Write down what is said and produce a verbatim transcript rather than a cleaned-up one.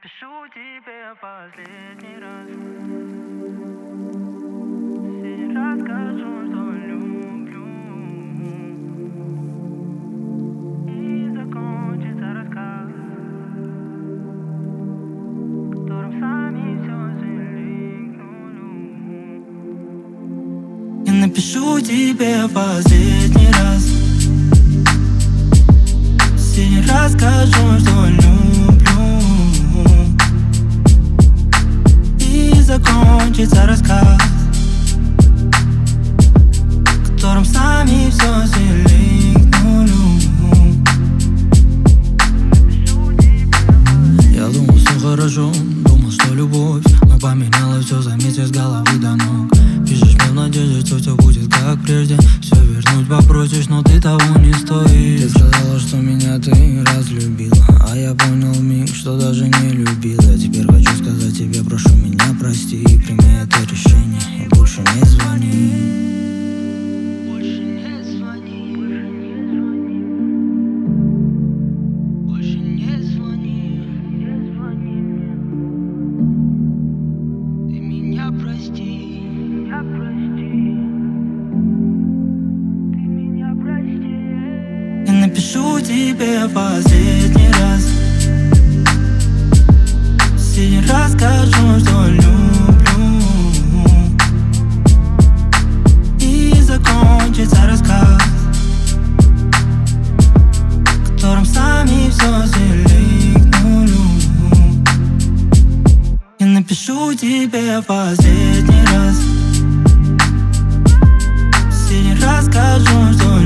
Напишу тебе последний раз. Сегодня расскажу, что люблю, и закончится рассказ, которым сами все свели к нулю. Я напишу тебе последний раз. Сегодня расскажу, что люблю, закончится рассказ, которым сами все свели к нулю. Я думал, все хорошо, думал, что любовь, но поменялось все за месяц с головы до ног. Пишешь мне в надежде, что все будет как прежде, все вернуть попросишь, но ты того не стоишь. Ты сказала, что меня ты разлюбила, а я понял вмиг, что даже не любила. Теперь хочу сказать тебе, прошу меня прости, прими это решение и больше не звони. Больше не звони. Больше не звони. Ты меня прости. Меня прости. Ты меня прости. Я напишу тебе последний раз. Сегодня расскажу, что люблю, и закончится рассказ, которым сами все свели к нулю. Я напишу тебе последний раз. Сегодня расскажу, что